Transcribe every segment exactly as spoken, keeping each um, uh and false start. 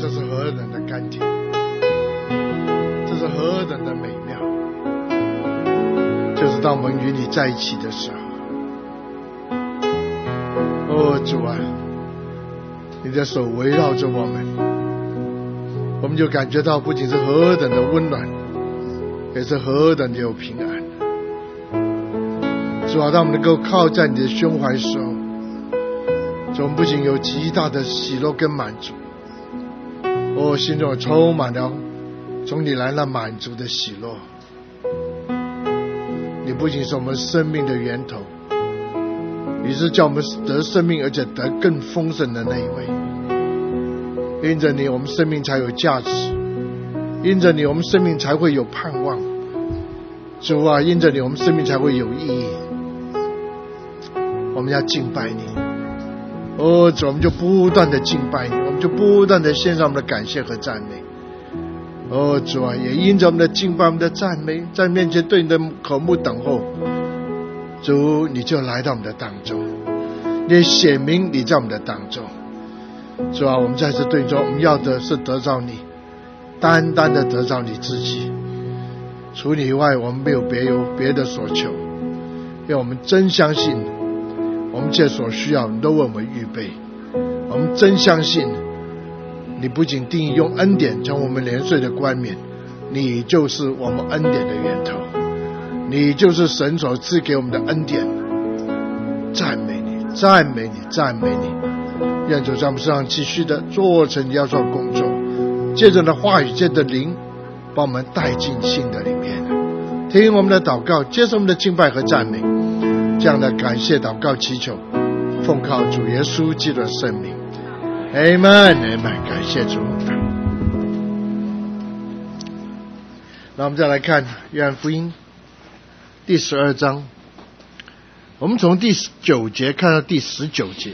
这是何等的甘甜，这是何等的美妙，就是当我们与你在一起的时候。哦，主啊，你的手围绕着我们，我们就感觉到不仅是何等的温暖，也是何等的有平安。主啊，当我们能够靠在你的胸怀时候，主，我们不仅有极大的喜乐跟满足，哦，心中充满了从你来了满足的喜乐。你不仅是我们生命的源头，你是叫我们得生命而且得更丰盛的那一位。因着你，我们生命才有价值；因着你，我们生命才会有盼望。主啊，因着你，我们生命才会有意义。我们要敬拜你，哦，主，我们就不断的敬拜你，我们就不断的献上我们的感谢和赞美。哦，主啊，也因着我们的敬拜，我们的赞美，在面前对你的渴慕等候，主，你就来到我们的当中，你显明你在我们的当中。主啊，我们再次对你说，我们要的是得着你，单单的得着你自己，除你以外我们没有别有别的所求。因为我们真相信我们这所需要你都为我们预备，我们真相信你不仅定义用恩典将我们年岁的冠冕，你就是我们恩典的源头，你就是神所赐给我们的恩典。赞美你，赞美你，赞美你。愿主在我们身上继续的做成你要做的工作，借着的话语，借着灵，把我们带进信的里面，听我们的祷告，接受我们的敬拜和赞美。这样的感谢祷告祈求，奉靠主耶稣基督的圣名。 Amen Amen， 感谢主。那我们再来看约翰福音第十二章，我们从第九节看到第十九节。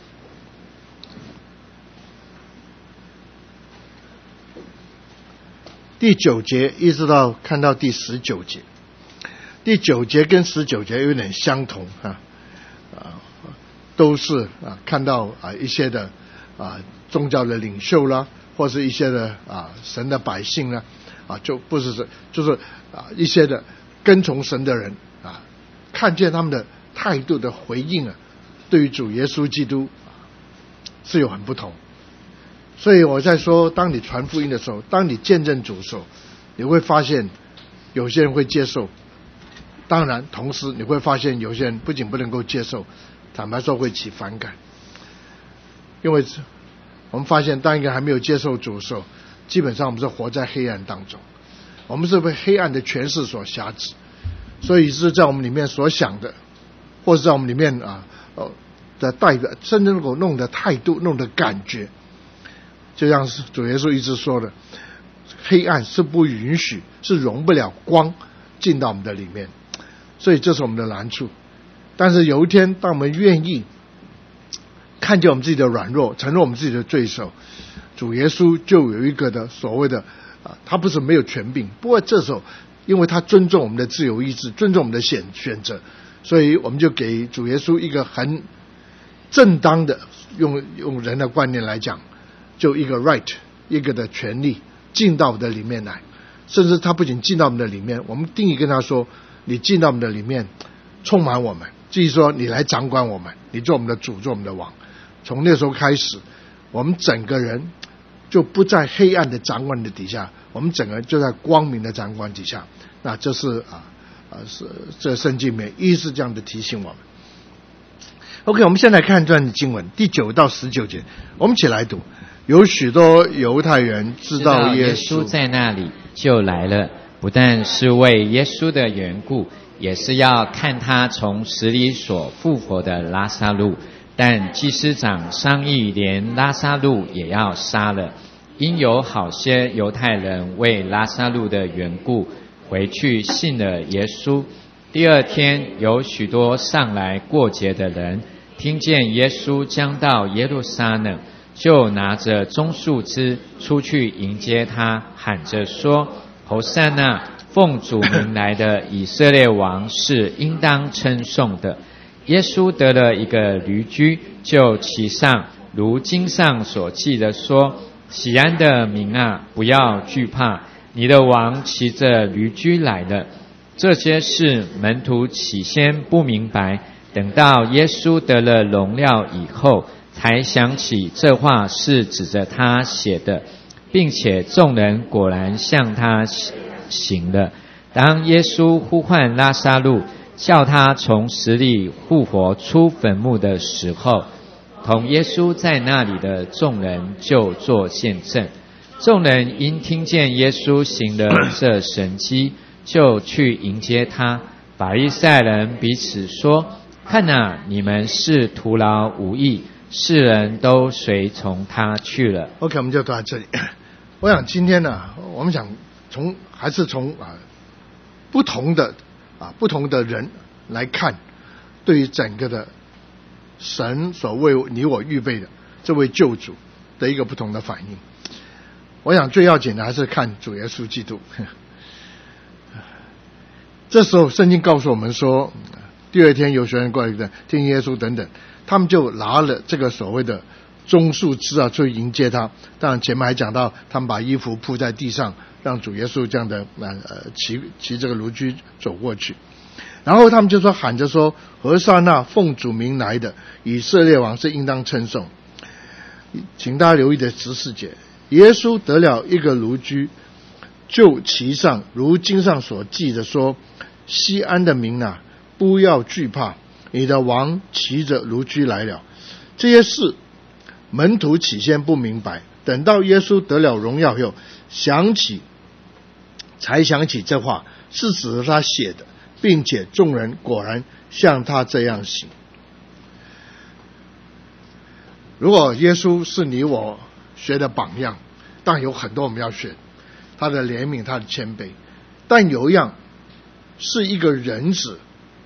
第九节一直到看到第十九节，第九节跟十九节有点相同啊，啊，都是啊看到啊一些的啊宗教的领袖啦，或是一些的啊神的百姓啦，啊就不是就是啊一些的跟从神的人啊，看见他们的态度的回应啊，对于主耶稣基督是有很不同。所以我在说，当你传福音的时候，当你见证主的时候，你会发现有些人会接受，当然同时你会发现有些人不仅不能够接受，坦白说会起反感。因为我们发现当一个人还没有接受主的时候，基本上我们是活在黑暗当中，我们是被黑暗的权势所辖制，所以是在我们里面所想的，或者在我们里面啊呃的代表，甚至能够弄的态度，弄的感觉，就像是主耶稣一直说的，黑暗是不允许，是容不了光进到我们的里面，所以这是我们的难处。但是有一天当我们愿意看见我们自己的软弱，承认我们自己的罪时候，主耶稣就有一个的所谓的啊，他不是没有权柄，不过这时候因为他尊重我们的自由意志，尊重我们的选选择，所以我们就给主耶稣一个很正当的，用用人的观念来讲，就一个 right， 一个的权利进到我们的里面来。甚至他不仅进到我们的里面，我们定义跟他说，你进到我们的里面充满我们，至于说你来掌管我们，你做我们的主，做我们的王。从那时候开始，我们整个人就不在黑暗的掌管的底下，我们整个人就在光明的掌管底下。那这是啊啊是这圣经里面一是这样的提醒我们。OK， 我们现在看这段经文第九到十九节，我们一起来读。有许多犹太人知道耶稣在那里，就来了，不但是为耶稣的缘故，也是要看他从死里所复活的拉撒路。但祭司长商议，连拉撒路也要杀了，因有好些犹太人为拉撒路的缘故回去信了耶稣。第二天，有许多上来过节的人听见耶稣将到耶路撒冷，就拿着棕树枝出去迎接他，喊着说：侯赛那，奉主名来的以色列王是应当称颂的。耶稣得了一个驴驹，就骑上，如经上所记的说： 喜安的民啊，不要惧怕，你的王骑着驴驹来了。这些事门徒起先不明白，等到耶稣得了荣耀以后，才想起这话是指着他写的，并且众人果然向他行了。当耶稣呼唤拉撒路，叫他从死里复活出坟墓的时候，同耶稣在那里的众人就作见证。众人因听见耶稣行了这神迹，就去迎接他。法利赛人彼此说：看哪，你们是徒劳无益，世人都随从他去了。 OK， 我们就到这里。我想今天呢，我们想从还是从啊不同的啊不同的人来看，对于整个的神所为你我预备的这位救主的一个不同的反应。我想最要紧的还是看主耶稣基督。这时候圣经告诉我们说，第二天有学人过来的听耶稣等等，他们就拿了这个所谓的棕树枝啊去迎接他。当然前面还讲到他们把衣服铺在地上，让主耶稣这样的呃骑骑这个驴驹走过去。然后他们就说喊着说：何塞那奉主名来的以色列王是应当称颂。请大家留意的十四节，耶稣得了一个驴驹，就骑上，如经上所记的说：西安的民啊，不要惧怕，你的王骑着驴驹来了。这些事门徒起先不明白，等到耶稣得了荣耀后，想起才想起这话是指着他写的，并且众人果然像他这样行。如果耶稣是你我学的榜样，当然有很多我们要学，他的怜悯，他的谦卑，但有一样是一个人子，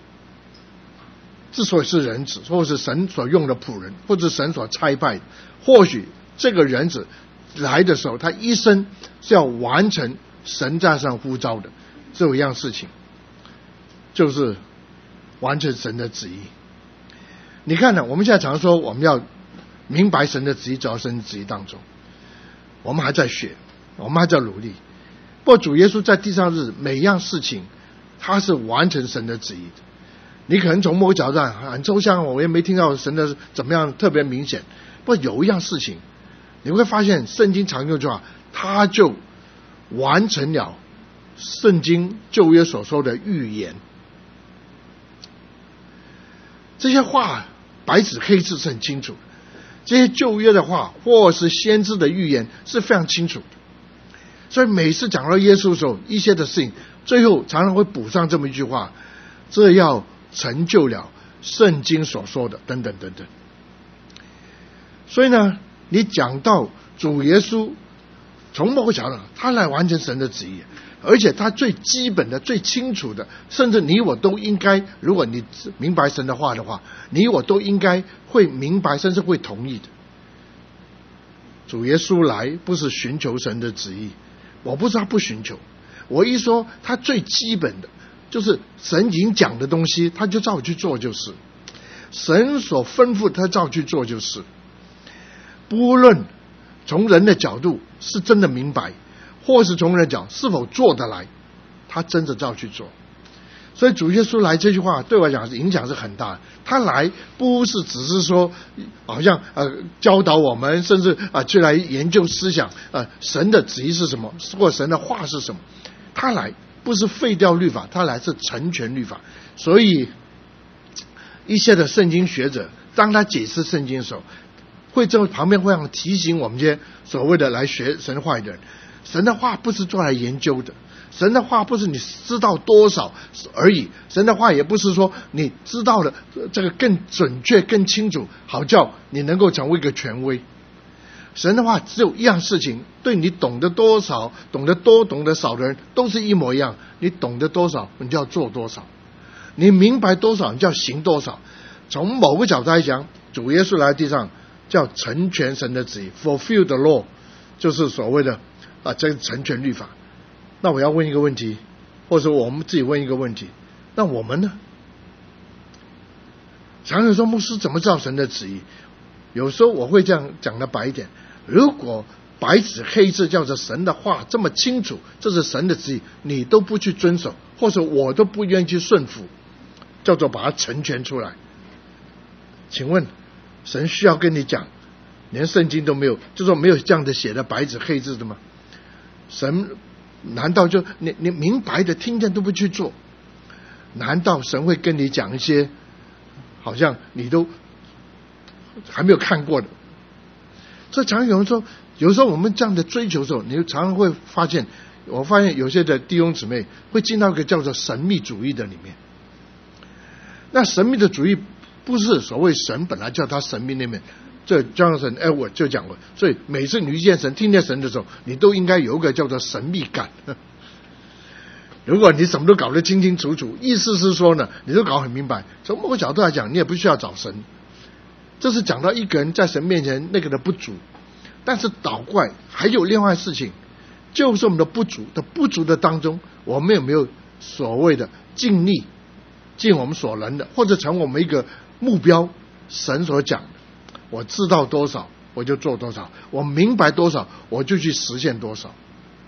之所以是人子，或是神所用的仆人，或者神所差派的，或许这个人子来的时候，他一生是要完成神在上呼召的，只有一样事情，就是完成神的旨意。你看呢，我们现在常说我们要明白神的旨意，走到神的旨意当中，我们还在学，我们还在努力。不过主耶稣在地上日每一样事情，他是完成神的旨意的。你可能从某个角度上很抽象，我也没听到神的怎么样特别明显。不过有一样事情，你会发现圣经常用的话，他就完成了圣经旧约所说的预言。这些话白纸黑字是很清楚的，这些旧约的话或是先知的预言是非常清楚的。所以每次讲到耶稣的时候，一些的事情最后常常会补上这么一句话：这要成就了圣经所说的等等等等。所以呢，你讲到主耶稣，从某个角度他来完成神的旨意，而且他最基本的最清楚的，甚至你我都应该，如果你明白神的话的话，你我都应该会明白，甚至会同意的。主耶稣来不是寻求神的旨意，我不是他不寻求，我一说他最基本的就是神已经讲的东西，他就照去做，就是神所吩咐他照去做，就是不论从人的角度是真的明白，或是从人的角度是否做得来，他真的照去做。所以主耶稣来这句话对我讲影响是很大的。他来不是只是说好像呃教导我们，甚至啊、呃、去来研究思想呃神的旨意是什么，或神的话是什么。他来不是废掉律法，他来是成全律法。所以一些的圣经学者当他解释圣经的时候，会在旁边会让提醒我们这些所谓的来学神话的人，神的话不是做来研究的，神的话不是你知道多少而已，神的话也不是说你知道的这个更准确更清楚，好叫你能够成为一个权威。神的话只有一样事情，对你懂得多少，懂得多懂得少的人都是一模一样，你懂得多少你就要做多少，你明白多少你就要行多少。从某个角度来讲，主耶稣来地上叫成全神的旨意 fulfill the law， 就是所谓的啊，这成全律法。那我要问一个问题，或者说我们自己问一个问题，那我们呢？常常说牧师怎么知道神的旨意？有时候我会这样讲的白一点，如果白纸黑字叫做神的话这么清楚，这是神的旨意，你都不去遵守，或者我都不愿意去顺服，叫做把它成全出来。请问神需要跟你讲，连圣经都没有，就说没有这样的写的白纸黑字的吗？神难道就你你明白的听见都不去做？难道神会跟你讲一些好像你都还没有看过的？所以常常有人说，有时候我们这样的追求的时候，你常常会发现，我发现有些的弟兄姊妹会进到一个叫做神秘主义的里面。那神秘的主义不是所谓神本来叫他神秘那面，这 Jonathan Edwards 就讲过，所以每次你遇见神听见神的时候，你都应该有一个叫做神秘感。如果你什么都搞得清清楚楚，意思是说呢，你都搞很明白，从某个角度来讲，你也不需要找神。这是讲到一个人在神面前那个的不足。但是倒过来还有另外事情，就是我们的不足的不足的当中，我们有没有所谓的尽力，尽我们所能的，或者成为我们一个目标？神所讲的，我知道多少我就做多少，我明白多少我就去实现多少。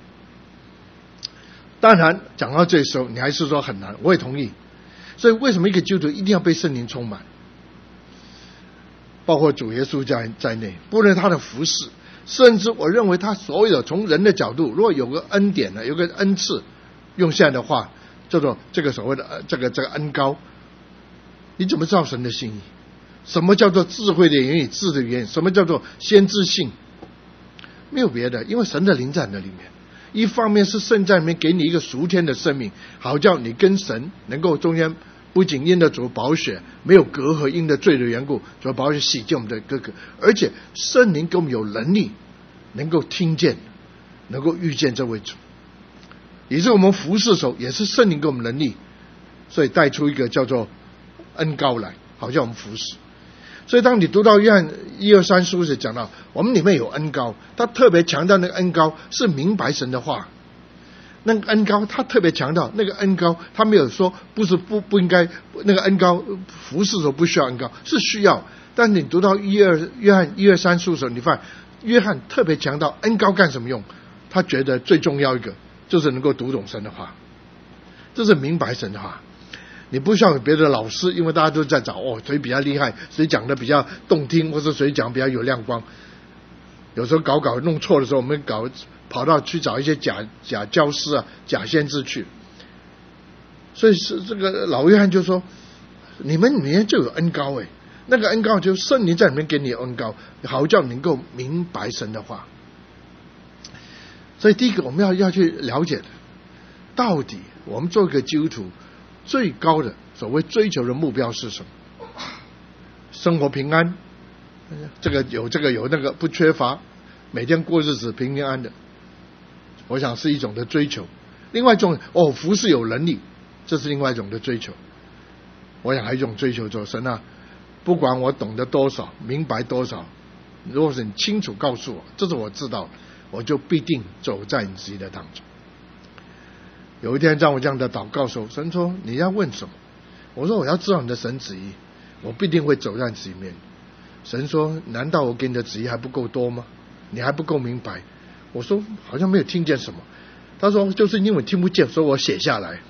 当然讲到这时候你还是说很难，我也同意。所以为什么一个基督徒一定要被圣灵充满，包括主耶稣在在内，不论他的服事，甚至我认为他所有从人的角度，如果有个恩典呢，有个恩赐，用现在的话叫做这个所谓的、呃、这个这个恩膏，你怎么知道神的心意？什么叫做智慧的言语，智的言语？什么叫做先知性？没有别的，因为神的灵在那里面。一方面是圣在里面给你一个属天的生命，好叫你跟神能够中间不仅因着主宝血没有隔阂，因着罪的缘故，主宝血洗净我们的哥哥，而且圣灵给我们有能力能够听见，能够遇见这位主，也是我们服侍的时候也是圣灵给我们能力，所以带出一个叫做恩膏来，好叫我们服侍。所以当你读到约翰一二三书时讲到我们里面有恩膏，他特别强调那个恩膏是明白神的话。那个恩膏他特别强调那个恩膏，他没有说不是不不应该，那个恩膏服侍的时候不需要恩膏，是需要。但你读到一二约翰一二三书的时候，你发现约翰特别强调恩膏干什么用？他觉得最重要一个就是能够读懂神的话，这是明白神的话。你不像别的老师，因为大家都在找哦谁比较厉害，谁讲的比较动听，或者谁讲比较有亮光。有时候搞搞弄错的时候，我们搞跑到去找一些假假教师啊、假先知去。所以是这个老约翰就说，你们里面就有恩膏诶，那个恩膏就是圣灵在里面给你恩膏，好叫能够明白神的话。所以第一个我们要要去了解的，到底我们做一个基督徒最高的所谓追求的目标是什么？生活平安，这个有这个有那个不缺乏，每天过日子平平安的，我想是一种的追求。另外一种哦，服侍有能力，这是另外一种的追求。我想还有一种追求，就是神啊，不管我懂得多少，明白多少，如果是你清楚告诉我，这是我知道，我就必定走在你旨意的当中。有一天让我这样的祷告说，神说你要问什么？我说我要知道你的神旨意，我必定会走在旨意面。神说难道我给你的旨意还不够多吗？你还不够明白？我说好像没有听见什么。他说就是因为听不见，所以我写下来，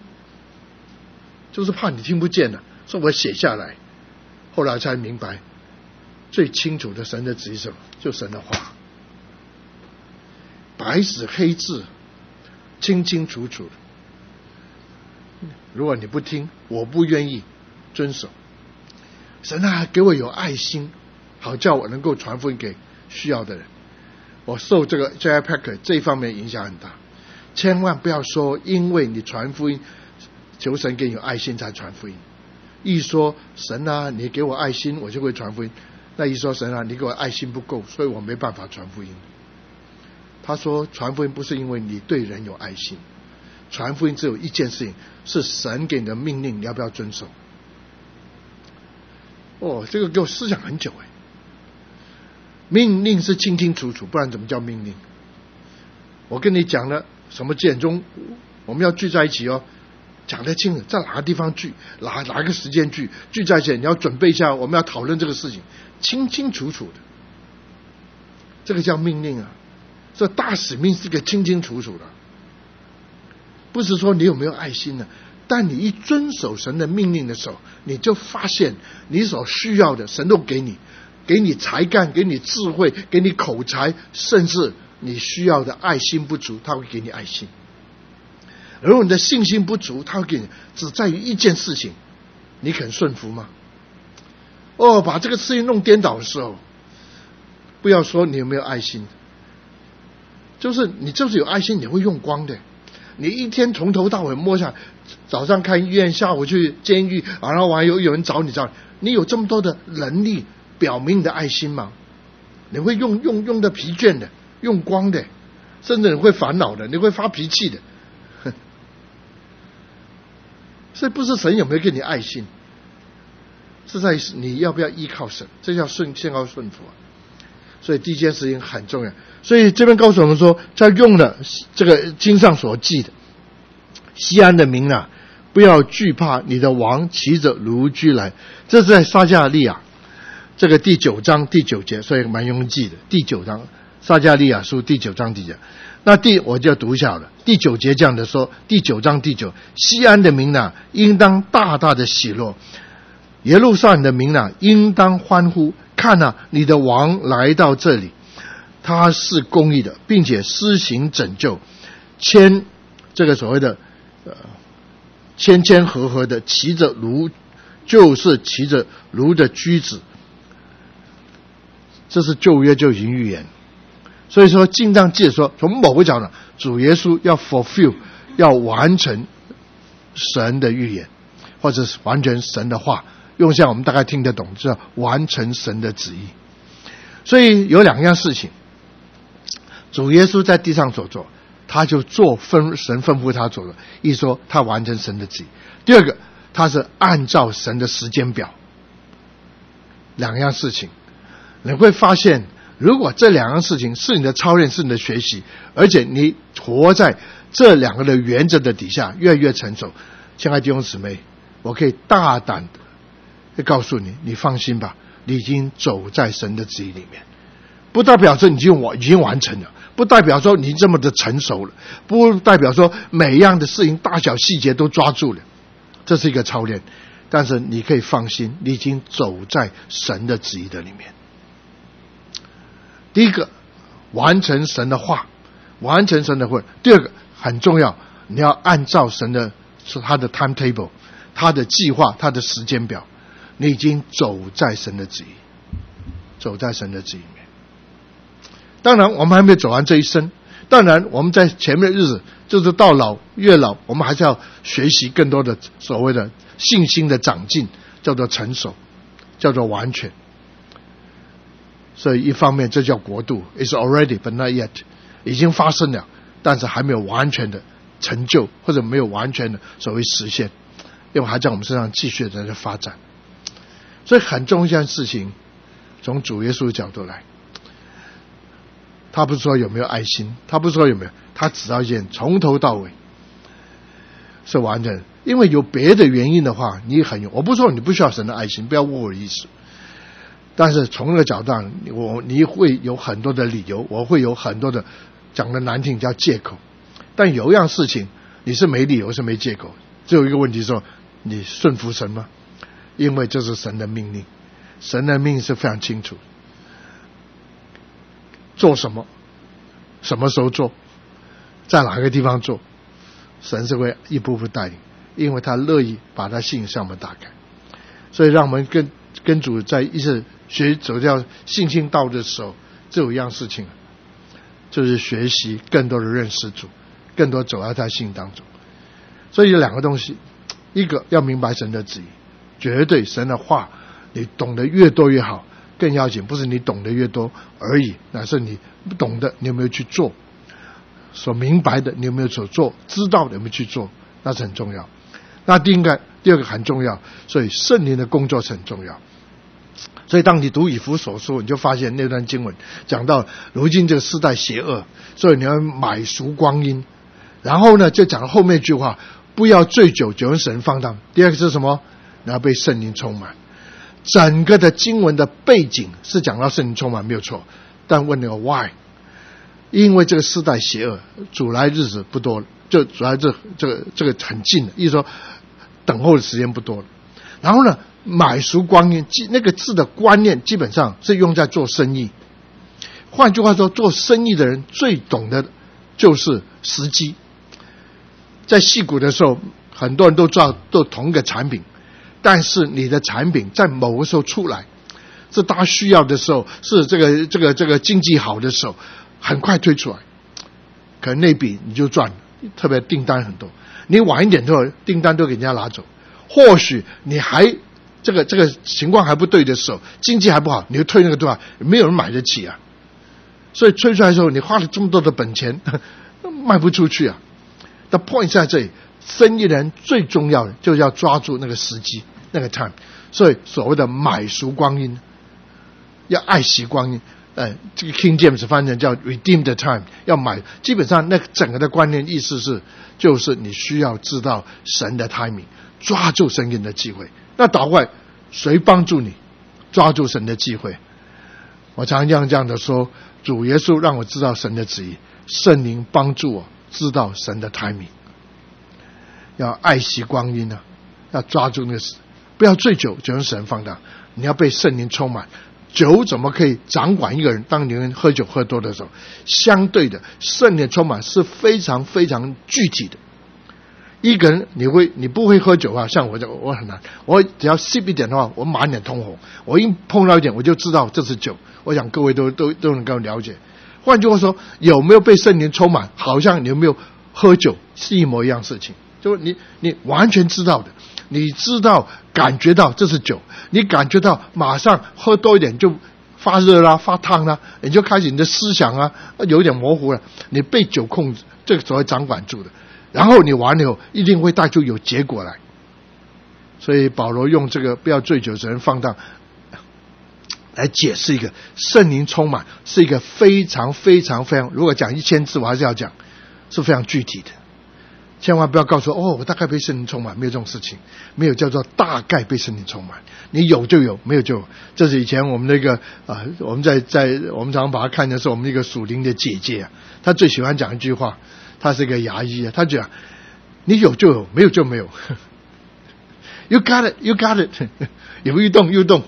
就是怕你听不见了，所以我写下来。后来才明白最清楚的神的旨意是什么，就神的话，白纸黑字，清清楚楚的。如果你不听，我不愿意遵守。神啊，给我有爱心，好叫我能够传福音给需要的人。我受这个 J I Packer 这一方面影响很大。千万不要说因为你传福音，求神给你有爱心才传福音。一说神啊，你给我爱心，我就会传福音。那一说神啊，你给我爱心不够，所以我没办法传福音。他说传福音不是因为你对人有爱心，传福音只有一件事情，是神给你的命令，你要不要遵守？哦，这个给我思想很久哎。命令是清清楚楚，不然怎么叫命令？我跟你讲了什么几点钟我们要聚在一起哦，讲得清楚，在哪个地方聚，哪哪个时间聚，聚在一起你要准备一下，我们要讨论这个事情，清清楚楚的，这个叫命令啊。 这大使命是个清清楚楚的，不是说你有没有爱心呢？但你一遵守神的命令的时候，你就发现你所需要的神都给你，给你才干，给你智慧，给你口才，甚至你需要的爱心不足，他会给你爱心。如果你的信心不足，他会给你，只在于一件事情，你肯顺服吗？哦，把这个事情弄颠倒的时候，不要说你有没有爱心，就是你就是有爱心，你会用光的。你一天从头到尾摸下，早上看医院，下午去监狱，然后还有有人找你找你，你有这么多的能力，表明你的爱心吗？你会用用用的疲倦的，用光的，甚至你会烦恼的，你会发脾气的。所以不是神有没有给你爱心，是在你要不要依靠神，这叫顺先靠顺服啊。所以第一件事情很重要。所以这边告诉我们说，在用了这个经上所记的西安的民啊，不要惧怕，你的王骑着驴驹来。这是在撒迦利亚这个第九章第九节，所以蛮容易记的。第九章撒迦利亚书第九章第九节，那第我就要读一下了。第九节这样的说，第九章第九，西安的民啊，应当大大的喜乐，耶路撒冷的民啊，应当欢呼。看啊，你的王来到这里，他是公义的，并且施行拯救，牵这个所谓的呃谦谦和和的骑着驴，就是骑着驴的驹子。这是旧约就已经预言。所以说经上记说，从某个角度，主耶稣要 fulfill， 要完成神的预言，或者是完成神的话，用下我们大概听得懂，叫完成神的旨意。所以有两样事情，主耶稣在地上所做，他就做分神吩咐他做的，一说他完成神的旨意。第二个，他是按照神的时间表。两样事情，你会发现，如果这两样事情是你的操练，是你的学习，而且你活在这两个的原则的底下，越来越成熟。亲爱的弟兄姊妹，我可以大胆的告诉你，你放心吧，你已经走在神的旨意里面。不代表说你已经完已经完成了，不代表说你这么的成熟了，不代表说每一样的事情大小细节都抓住了，这是一个操练。但是你可以放心，你已经走在神的旨意的里面。第一个，完成神的话，完成神的话。第二个很重要，你要按照神的是他的 timetable， 他的计划，他的时间表，你已经走在神的旨意，走在神的旨意里面。当然我们还没有走完这一生，当然我们在前面的日子，就是到老越老，我们还是要学习更多的所谓的信心的长进，叫做成熟，叫做完全。所以一方面这叫国度 is already but not yet， 已经发生了，但是还没有完全的成就，或者没有完全的所谓实现，因为还在我们身上继续的在发展。所以很重要一件事情，从主耶稣的角度来，他不是说有没有爱心，他不是说有没有，他只要一件从头到尾是完整的。因为有别的原因的话，你很有，我不是说你不需要神的爱心，不要误我的意思。但是从那个角度上，我你会有很多的理由，我会有很多的讲的难听叫借口。但有一样事情你是没理由，是没借口，只有一个问题说，你顺服神吗？因为这是神的命令，神的命令是非常清楚，做什么，什么时候做，在哪个地方做，神是会一步步带领，因为他乐意把他信向我们打开。所以让我们跟跟主在一直学走掉信心道的时候，只有一样事情，就是学习更多的认识主，更多走在他心当中。所以有两个东西，一个要明白神的旨意，绝对神的话你懂得越多越好。更要紧不是你懂得越多而已，乃是你不懂的你有没有去做，所明白的你有没有所做，知道的有没有去做，那是很重要。那第一个第二个很重要，所以圣灵的工作是很重要。所以当你读以弗所书，你就发现那段经文讲到如今这个世代邪恶，所以你要买赎光阴。然后呢就讲后面一句话，不要醉酒，酒跟神放荡。第二个是什么？你要被圣灵充满。整个的经文的背景是讲到圣灵充满没有错，但问那个 why， 因为这个世代邪恶，主来日子不多了，就主来这这个这个很近了，意思说等候的时间不多了。然后呢，买赎光阴，那个字的观念基本上是用在做生意。换句话说，做生意的人最懂的就是时机。在矽谷的时候，很多人都知道都同一个产品，但是你的产品在某个时候出来，是大家需要的时候，是这个这个这个经济好的时候，很快推出来，可能那笔你就赚了，特别订单很多。你晚一点之后，订单都给人家拿走。或许你还这个这个情况还不对的时候，经济还不好，你就推那个多少，没有人买得起啊。所以推出来的时候，你花了这么多的本钱，卖不出去啊。The point 在这里，生意人最重要的就是要抓住那个时机，那个 time。所以所谓的买赎光阴，要爱惜光阴。呃，这个 King James 翻译叫 redeem the time， 要买。基本上那整个的观念意思是，就是你需要知道神的 timing， 抓住神给你的机会。那倒过来，谁帮助你抓住神的机会？我常常这样的说，主耶稣让我知道神的旨意，圣灵帮助我知道神的 timing。要爱惜光阴啊，要抓住那个，不要醉酒，酒用使人放荡。你要被圣灵充满。酒怎么可以掌管一个人？当你人喝酒喝多的时候，相对的，圣灵充满是非常非常具体的。一个人你会你不会喝酒啊？像我这我很难，我只要 sip 一点的话，我满脸通红。我一碰到一点，我就知道这是酒。我想各位都都都能够了解。换句话说，有没有被圣灵充满，好像你有没有喝酒是一模一样事情。就是你你完全知道的。你知道感觉到这是酒，你感觉到马上喝多一点就发热啦发烫啦，你就开始你的思想啊有点模糊了，你被酒控制，这个所谓掌管住的，然后你完了以后一定会带出有结果来。所以保罗用这个不要醉酒使人放荡来解释一个圣灵充满是一个非常非常非常，如果讲一千字我还是要讲，是非常具体的。千万不要告诉我哦，我大概被圣灵充满，没有这种事情，没有叫做大概被圣灵充满，你有就有，没有就有。这是以前我们那个啊、呃，我们在在我们常常把它看的是我们一个属灵的姐姐啊，她最喜欢讲一句话，她是一个牙医啊，她讲你有就有，没有就没有。You got it, you got it， 有运动运动，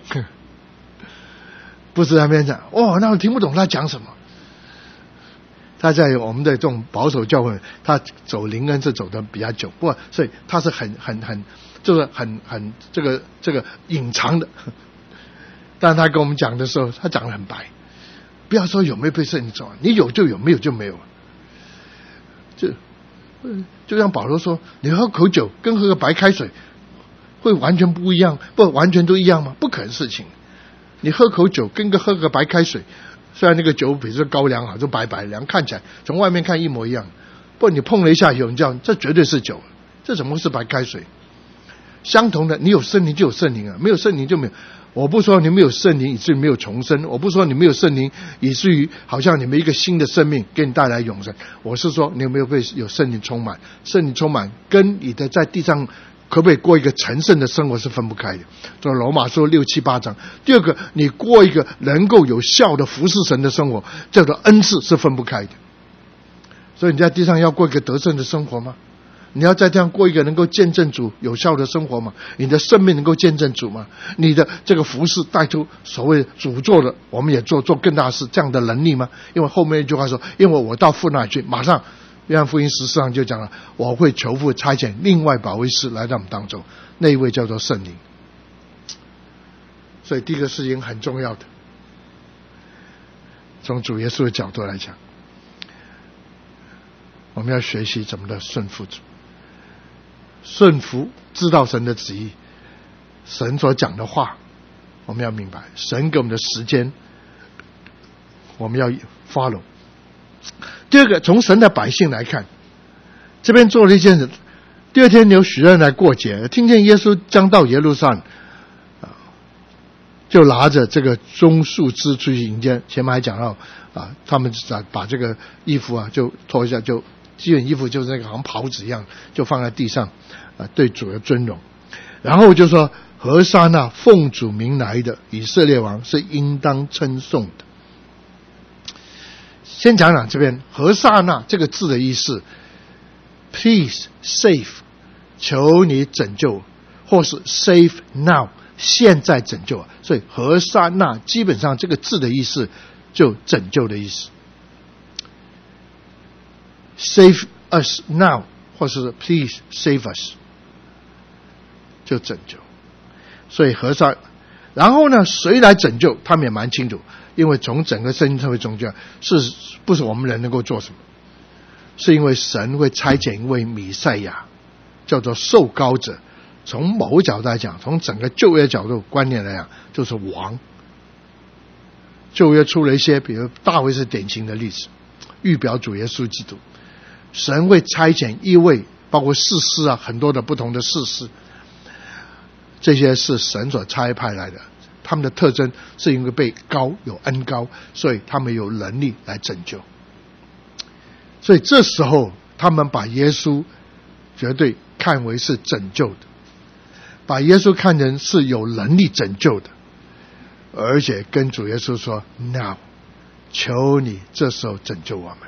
不是那边讲哦，那我听不懂他讲什么。他在我们的这种保守教会，他走灵恩是走的比较久，不过所以他是很很很就是很很这个这个隐藏的。但他跟我们讲的时候，他讲得很白，不要说有没有被圣灵充满，你有就有，没有就没有。就就像保罗说，你喝口酒跟喝个白开水会完全不一样，不完全都一样吗？不可能事情。你喝口酒跟个喝个白开水。虽然那个酒比如说高粱好，就白白凉，看起来从外面看一模一样，不过你碰了一下以后，你叫这绝对是酒，这怎么会是白开水？相同的，你有圣灵就有圣灵啊，没有圣灵就没有。我不说你没有圣灵以至于没有重生，我不说你没有圣灵以至于好像你们一个新的生命给你带来永生，我是说你有没有被有圣灵充满？圣灵充满跟你的在地上可不可以过一个成圣的生活是分不开的。这罗马书六七八章。第二个，你过一个能够有效的服侍神的生活，叫做恩赐是分不开的。所以你在地上要过一个得胜的生活吗？你要在这样过一个能够见证主有效的生活吗？你的生命能够见证主吗？你的这个服侍带出所谓主做的，我们也做做更大的事，这样的能力吗？因为后面一句话说，因为我到父那里去，马上约翰福音十四章就讲了，我会求父差遣另外保惠师来到我们当中，那一位叫做圣灵。所以第一个事情很重要的，从主耶稣的角度来讲，我们要学习怎么的顺服主，顺服知道神的旨意，神所讲的话我们要明白，神给我们的时间我们要 follow。第二个，从神的百姓来看，这边做了一件事。第二天有许多人来过节，听见耶稣将到耶路撒冷，就拿着这个棕树枝出去迎接。前面还讲到啊，他们把这个衣服啊就脱一下，就基本衣服就是那个好像袍子一样，就放在地上啊，对主的尊荣。然后就说，何沙那奉主名来的以色列王是应当称颂的。 先讲讲这边何刹那这个字的意思 ，Please save， 求你拯救，或是 save now， 现在拯救。所以何刹那基本上这个字的意思就拯救的意思。Save us now， 或是 Please save us， 就拯救。所以何刹，然后呢，谁来拯救？他们也蛮清楚，因为从整个圣经社会中间，是不是我们人能够做什么？是因为神会差遣一位弥赛亚，叫做受膏者。从某个角度来讲，从整个旧约角度观念来讲，就是王。旧约出了一些，比如大卫是典型的例子，预表主耶稣基督。神会差遣一位，包括士师啊，很多的不同的士师，这些是神所差派来的。他们的特征是因为被膏，有恩膏，所以他们有能力来拯救。所以这时候他们把耶稣绝对看为是拯救的，把耶稣看成是有能力拯救的，而且跟主耶稣说 Now， 求你这时候拯救我们。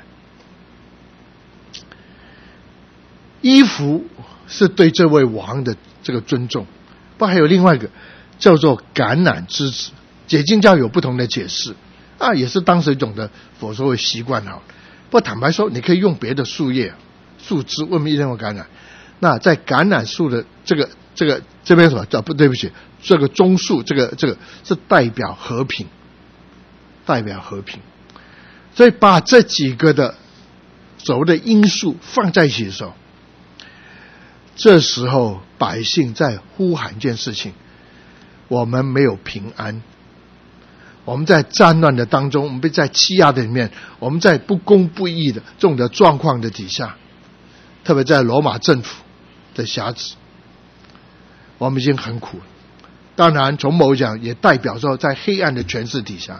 衣服是对这位王的这个尊重，不还有另外一个叫做橄榄枝子，解经教有不同的解释啊，也是当时一种的佛说会习惯好。不过坦白说，你可以用别的树叶、树枝，为什么一定要橄榄？那在橄榄树的这个这个这边什么？不对不起，这个棕树，这个这个是代表和平，代表和平。所以把这几个的所谓的因素放在一起的时候，这时候百姓在呼喊一件事情：我们没有平安，我们在战乱的当中，我们被在欺压的里面，我们在不公不义的这种的状况的底下，特别在罗马政府的辖制，我们已经很苦了。当然从某讲也代表说在黑暗的权势底下，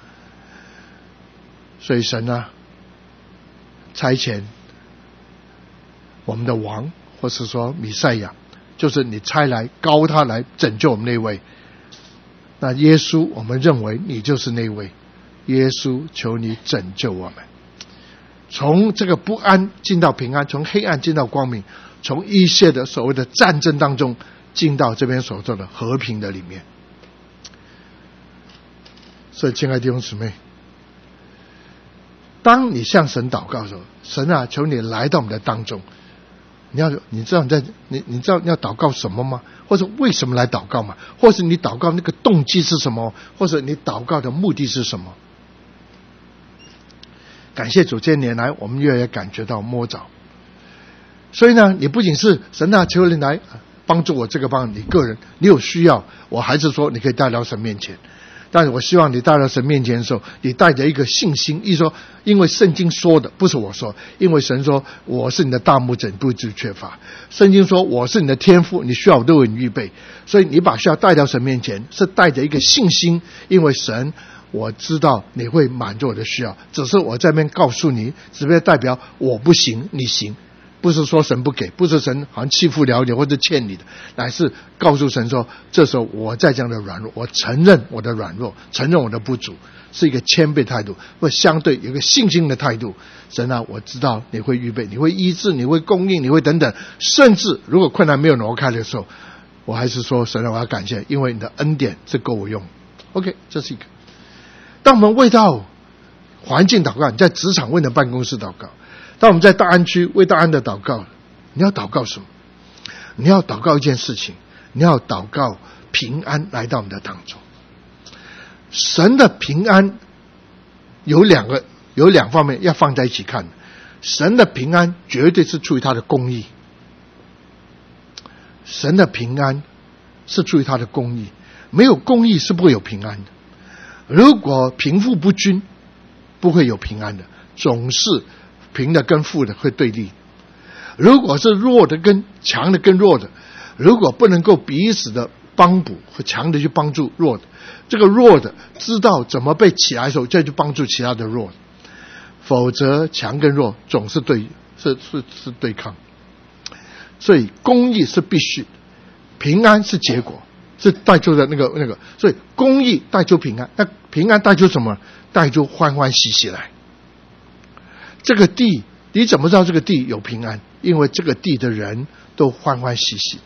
所以神啊差遣我们的王，或是说弥赛亚，就是你差来膏他来拯救我们那位。那耶稣我们认为你就是那位，耶稣求你拯救我们，从这个不安进到平安，从黑暗进到光明，从一切的所谓的战争当中进到这边所说的和平的里面。所以亲爱的弟兄姊妹，当你向神祷告的时候，神啊求你来到我们的当中，你要你知道你在你你知道你要祷告什么吗？或者为什么来祷告吗？或者你祷告那个动机是什么？或者你祷告的目的是什么？感谢主，这些年来我们越来越感觉到摸着。所以呢，你不仅是神啊求你来帮助我这个帮你个人，你有需要，我还是说你可以带到神面前。但是我希望你带到神面前的时候，你带着一个信心，意思说因为圣经说的不是我说，因为神说我是你的大牧者，你不至于缺乏。圣经说我是你的天父，你需要我都为你预备。所以你把需要带到神面前，是带着一个信心，因为神我知道你会满足我的需要，只是我在那边告诉你，只是代表我不行你行，不是说神不给，不是神好像欺负了你或者欠你的，乃是告诉神说这时候我在这样的软弱，我承认我的软弱，承认我的不足，是一个谦卑态度，或相对有一个信心的态度。神啊我知道你会预备，你会医治，你会供应，你会等等，甚至如果困难没有挪开的时候，我还是说神啊我要感谢，因为你的恩典是够我用。 OK， 这是一个。当我们为到环境祷告，你在职场为你的办公室祷告，当我们在大安区为大安的祷告，你要祷告什么？你要祷告一件事情，你要祷告平安来到我们的当中。神的平安有两个，有两方面要放在一起看。神的平安绝对是出于他的公义，神的平安是出于他的公义，没有公义是不会有平安的。如果贫富不均，不会有平安的，总是贫的跟富的会对立。如果是弱的跟强的跟弱的，如果不能够彼此的帮补和强的去帮助弱的，这个弱的知道怎么被起来的时候再去帮助其他的弱的，否则强跟弱总是对是是是对抗。所以公义是必须，平安是结果，是带出的那个那个，所以公义带出平安，那平安带出什么？带出欢欢喜喜来。 这个地，你怎么知道这个地有平安？因为这个地的人都欢欢喜喜。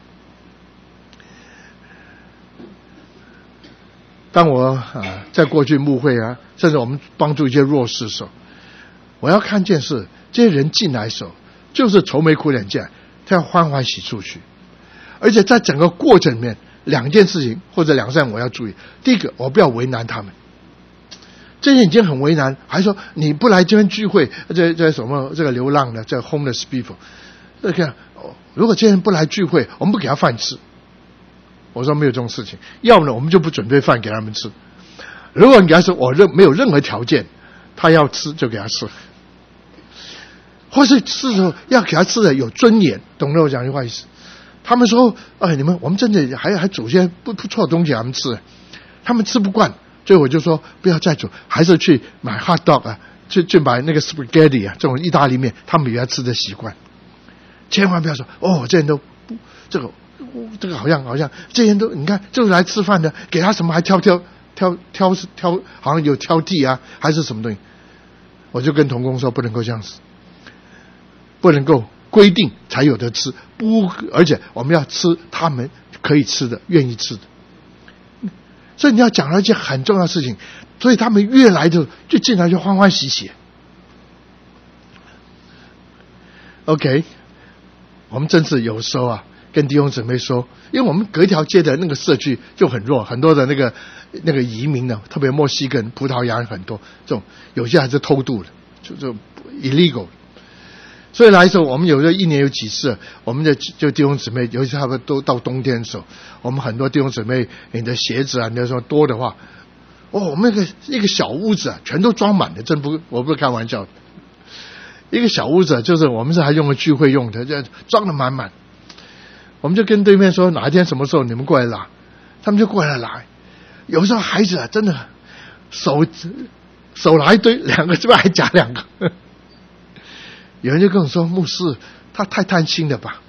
当我啊在过去牧会啊，甚至我们帮助一些弱势的时候，我要看见是这些人进来的时候，就是愁眉苦脸进来，他要欢欢喜出去。而且在整个过程里面，两件事情或者两项我要注意。第一个，我不要为难他们。这些已经很为难，还说你不来这边聚会，这这什么这个流浪的，这个 homeless people， 这个如果这些人不来聚会，我们不给他饭吃。我说没有这种事情，要呢我们就不准备饭给他们吃。如果你给他说我任没有任何条件，他要吃就给他吃，或是吃的时候要给他吃的有尊严，懂了我讲这话意思？他们说，哎，你们我们真的还还煮些不不错的东西给他们吃，他们吃不惯，所以我就说不要再煮，还是去买 hot dog 啊，去去买那个 spaghetti 啊，这种意大利面，他们原来吃的习惯。千万不要说哦，这人都不这个。这个好像好像这些人都你看就是来吃饭的，给他什么还挑挑挑挑挑，好像有挑剔啊，还是什么东西？我就跟同工说不能够这样子，不能够规定才有的吃，不，而且我们要吃他们可以吃的、愿意吃的。所以你要讲到一件很重要的事情，所以他们越来的就进来就欢欢喜喜。OK， 我们真是有时候啊。跟弟兄姊妹说，因为我们隔一条街的那个社区就很弱，很多的那个那个移民呢，特别墨西哥人、葡萄牙人很多，这种有些还是偷渡的，就就 illegal。所以来说，我们有时候一年有几次，我们的就弟兄姊妹，尤其他们都到冬天的时候，我们很多弟兄姊妹，你的鞋子啊，你要说多的话，哦，我们那个一个小屋子啊，全都装满的，真不，我不是开玩笑的。一个小屋子就是我们是还用了聚会用的，这装得满满。我们就跟对面说哪一天什么时候你们过来拿，他们就过来拿。有时候孩子啊，真的手手拿一堆，两个这边还夹两个。有人就跟我说，牧师他太贪心了吧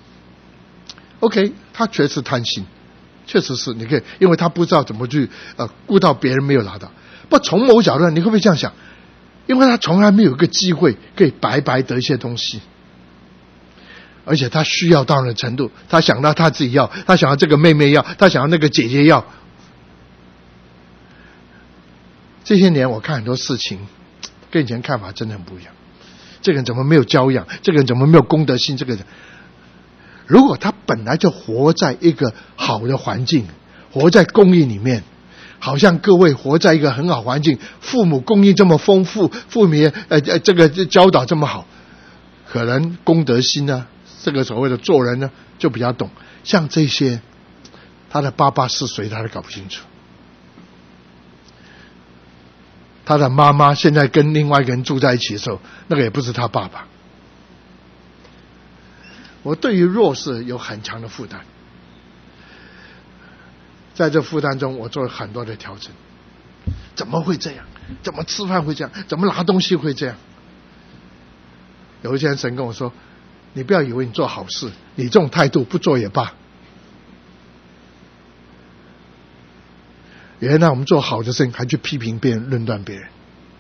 ？OK， 他确实贪心，确实是，你可以，因为他不知道怎么去呃顾到别人没有拿到。不，从某角度你会不会这样想？因为他从来没有一个机会可以白白得一些东西。而且他需要到那程度，他想到他自己要，他想要这个妹妹要，他想要那个姐姐要。这些年我看很多事情跟以前看法真的很不一样。这个人怎么没有教养？这个人怎么没有公德心？这个人如果他本来就活在一个好的环境，活在公益里面，好像各位活在一个很好环境，父母公益这么丰富，父母呃呃这个教导这么好，可能公德心呢、啊，这个所谓的做人呢就比较懂。像这些他的爸爸是谁他都搞不清楚，他的妈妈现在跟另外一个人住在一起的时候，那个也不是他爸爸。我对于弱势有很强的负担，在这负担中我做了很多的调整。怎么会这样？怎么吃饭会这样？怎么拿东西会这样？有一天神跟我说，你不要以为你做好事，你这种态度不做也罢。原来我们做好的事情还去批评别人、论断别人。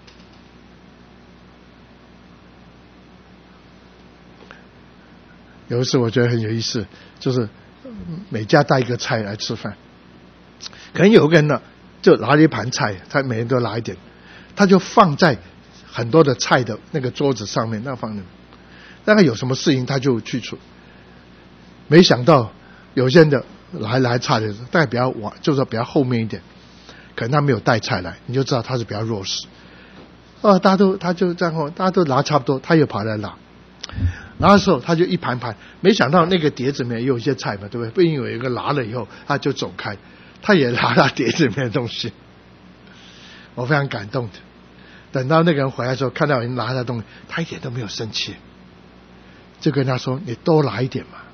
有一次我觉得很有意思，就是每家带一个菜来吃饭，可能有个人呢就拿了一盘菜，他每人都拿一点，他就放在很多的菜的那个桌子上面，那放的，大概有什么事情他就去处。没想到有些人的来来菜的大概比较晚，就是比较后面一点，可能他没有带菜来，你就知道他是比较弱势。啊，大家都他就这样，大家都拿差不多，他又跑来拿。拿的时候他就一盘盘，没想到那个碟子里面也有一些菜嘛，对不对？不因为有一个拿了以后他就走开，他也拿了碟子里面的东西，我非常感动的。等到那个人回来的时候，看到有人拿他的东西，他一点都没有生气，就跟他说：“你多拿一点嘛。”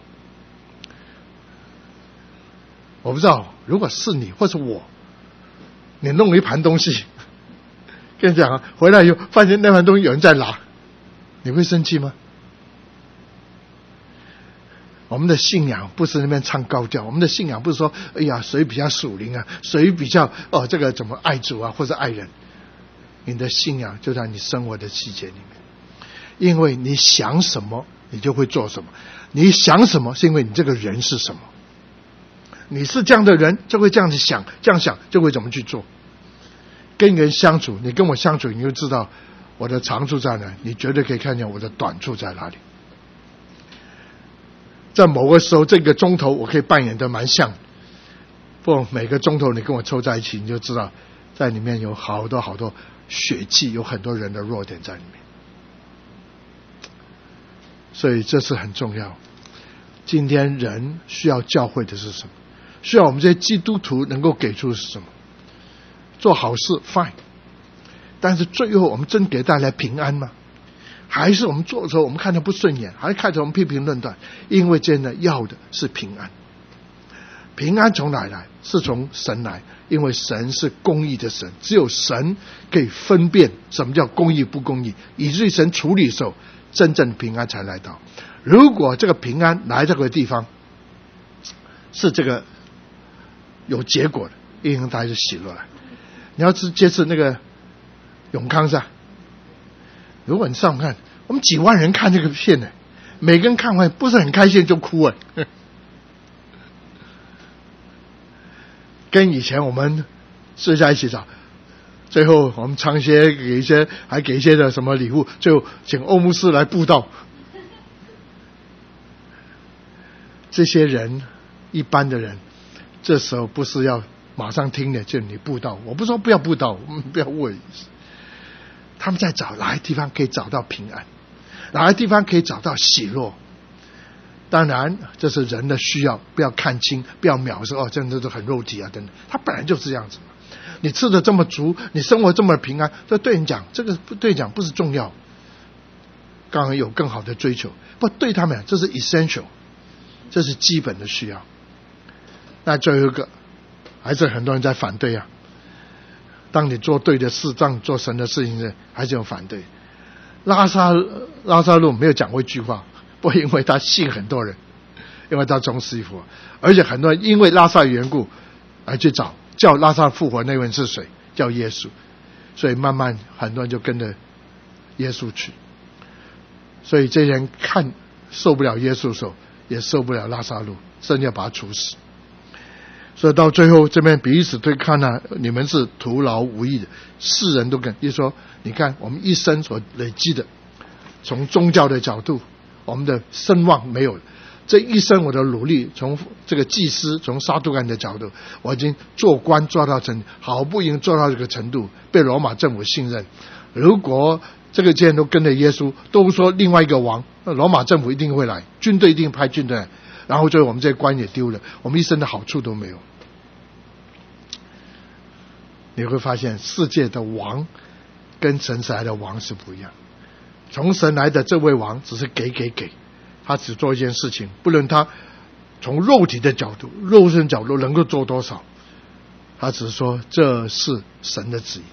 我不知道，如果是你或是我，你弄一盘东西，跟你讲啊，回来以后发现那盘东西有人在拿，你会生气吗？我们的信仰不是那边唱高调，我们的信仰不是说，哎呀，谁比较属灵啊，谁比较哦这个怎么爱主啊，或者爱人。你的信仰就在你生活的细节里面。 因为你想什么你就会做什么，你想什么是因为你这个人是什么，你是这样的人就会这样子想，这样想就会怎么去做。跟人相处，你跟我相处你就知道我的长处在哪，你绝对可以看见我的短处在哪里。在某个时候这个钟头我可以扮演得蛮像，不每个钟头你跟我凑在一起，你就知道在里面有好多好多血气，有很多人的弱点在里面。所以这是很重要。今天人需要教会的是什么？需要我们这些基督徒能够给出的是什么？做好事 fine， 但是最后我们真给带来平安吗？还是我们做的时候我们看着不顺眼，还是看着我们批评论断？因为真的要的是平安。平安从哪来？是从神来，因为神是公义的神，只有神可以分辨什么叫公义不公义，以至于神处理的时候真正平安才来到。如果这个平安来这个地方是这个有结果的，应该还是喜乐来。你要是这次那个永康是如果你上看，我们几万人看这个片呢，每个人看完不是很开心就哭了。跟以前我们睡在一起找，最后我们唱一些给一些还给一些的什么礼物，最后请欧牧师来布道。这些人一般的人这时候不是要马上听的就你布道，我不说不要布道，我们不要问，他们在找哪个地方可以找到平安，哪个地方可以找到喜乐。当然这是人的需要，不要看轻，不要藐视，哦真的是很肉体啊等等，他本来就是这样子嘛。你吃的这么足，你生活这么平安，这对你讲，这个对你讲不是重要，刚刚有更好的追求，不对他们这是 essential， 这是基本的需要。那最后一个还是很多人在反对啊，当你做对的事，当你做神的事情时，还是有反对。拉撒拉撒路没有讲过一句话，不因为他信很多人，因为他忠实服，而且很多人因为拉撒的缘故而去找叫拉撒复活那位是谁，叫耶稣，所以慢慢很多人就跟着耶稣去。所以这些人看受不了耶稣的时候，也受不了拉撒路，甚至要把他处死。所以到最后这边彼此对看啊，你们是徒劳无益的，世人都跟耶稣说，你看我们一生所累积的，从宗教的角度我们的声望没有了，这一生我的努力，从这个祭司，从撒都该人的角度，我已经做官做到程度，好不容易做到这个程度，被罗马政府信任。如果这个些人都跟着耶稣，都说另外一个王，罗马政府一定会来，军队一定派军队来，然后最后我们这些官也丢了，我们一生的好处都没有。你会发现世界的王跟神来的王是不一样。从神来的这位王只是给给给，他只做一件事情，不论他从肉体的角度肉身角度能够做多少，他只是说这是神的旨意。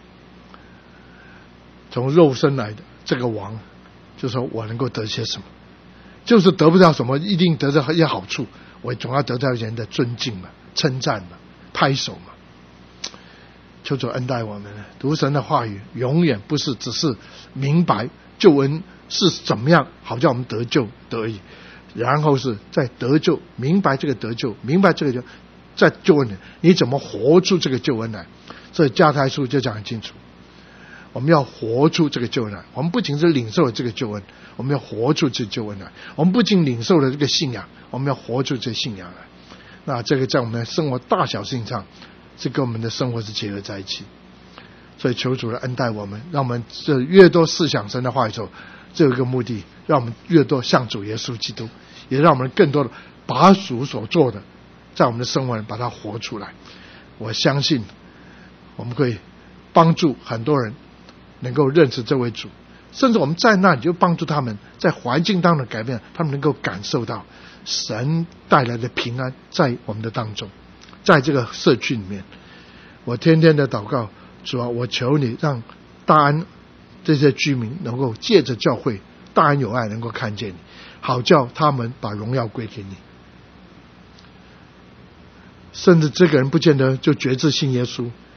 从肉身来的这个王就说我能够得些什么，就是得不到什么一定得到一些好处，我总要得到人的尊敬嘛，称赞嘛，拍手嘛。求主恩待我们，读神的话语永远不是只是明白救恩是怎么样好叫我们得救得以，然后是在得救明白这个得救明白这个救在救恩你怎么活出这个救恩来。所以加太书就讲很清楚，我们要活出这个救恩来。我们不仅是领受了这个救恩，我们要活出这个救恩来。我们不仅领受了这个信仰，我们要活出这个信仰来。那这个在我们的生活大小事情上是跟我们的生活是结合在一起。所以求主来恩待我们，让我们这越多思想神的话语之后，这有一个目的，让我们越多向主耶稣基督，也让我们更多的把主所做的在我们的生活里把它活出来。我相信我们会帮助很多人能够认识这位主，甚至我们在那里就帮助他们在环境当中的改变，他们能够感受到神带来的平安在我们的当中，在这个社区里面。我天天的祷告，主啊，我求你让大安这些居民能够借着教会大安有爱能够看见你，好叫他们把荣耀归给你。甚至这个人不见得就决志信耶稣，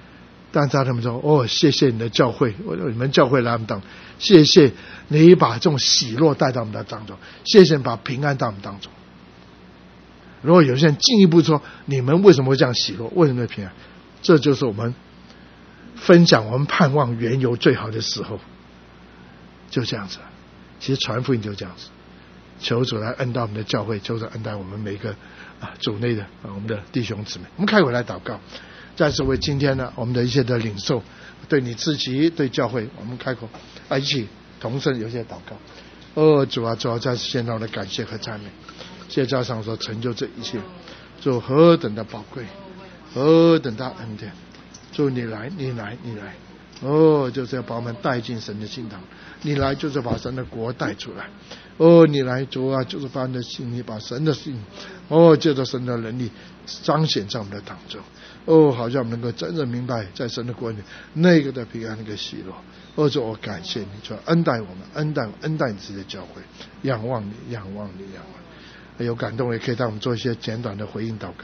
但是他们说，哦，谢谢你的教会，你们教会来我们当中，谢谢你把这种喜乐带到我们的当中，谢谢你把平安到我们当中。如果有些人进一步说，你们为什么会这样喜乐，为什么会平安，这就是我们分享我们盼望缘由最好的时候，就这样子。其实传福音就这样子，求主来恩待我们的教会，求主恩待我们每一个啊主内的啊我们的弟兄姊妹。我们开口来祷告，再次为今天呢我们的一些的领受，对你自己对教会，我们开口啊一起同声有一些祷告。哦，主啊，主啊，再次献上我的感谢和赞美，谢加上所成就这一切，主何等的宝贵，何等的恩典，主你来，你来，你来，哦，就是要把我们带进神的心堂，你来就是把神的国带出来，哦，你来，主啊，就是把你的心，你把神的心，哦，借着神的能力彰显在我们的当中，哦，好像我们能够真正明白在神的国里那个的平安，那个喜乐。哦，主，我感谢你，主恩待我们，恩待恩待你自己的教会，仰望你，仰望你，仰望你。有感动也可以带我们做一些简短的回应祷告。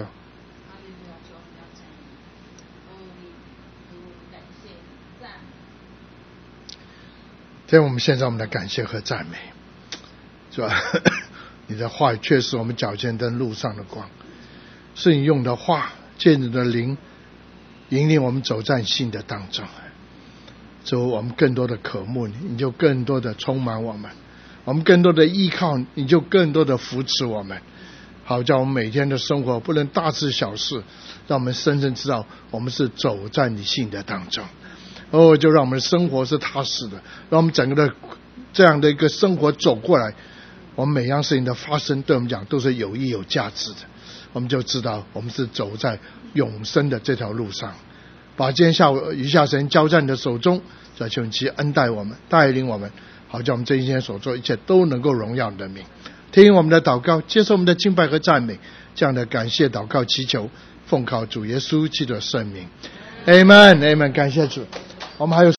天，我们献上我们的感谢和赞美，是吧？你的话语确实我们脚前灯路上的光，是你用的话借你的灵引领我们走在信的当中。主，我们更多的渴慕你，你就更多的充满我们，我们更多的依靠你，就更多的扶持我们，好叫我们每天的生活不论大事小事，让我们深深知道我们是走在你信的当中。哦，就让我们的生活是踏实的，让我们整个的这样的一个生活走过来，我们每样事情的发生对我们讲都是有益有价值的，我们就知道我们是走在永生的这条路上。把今天下午余下时间交在你的手中，再求你去恩待我们，带领我们，好叫我们这一天所做一切都能够荣耀你的名。听我们的祷告，接受我们的敬拜和赞美，这样的感谢祷告祈求，奉靠主耶稣基督的圣名。 Amen Amen， 感谢主。我们还有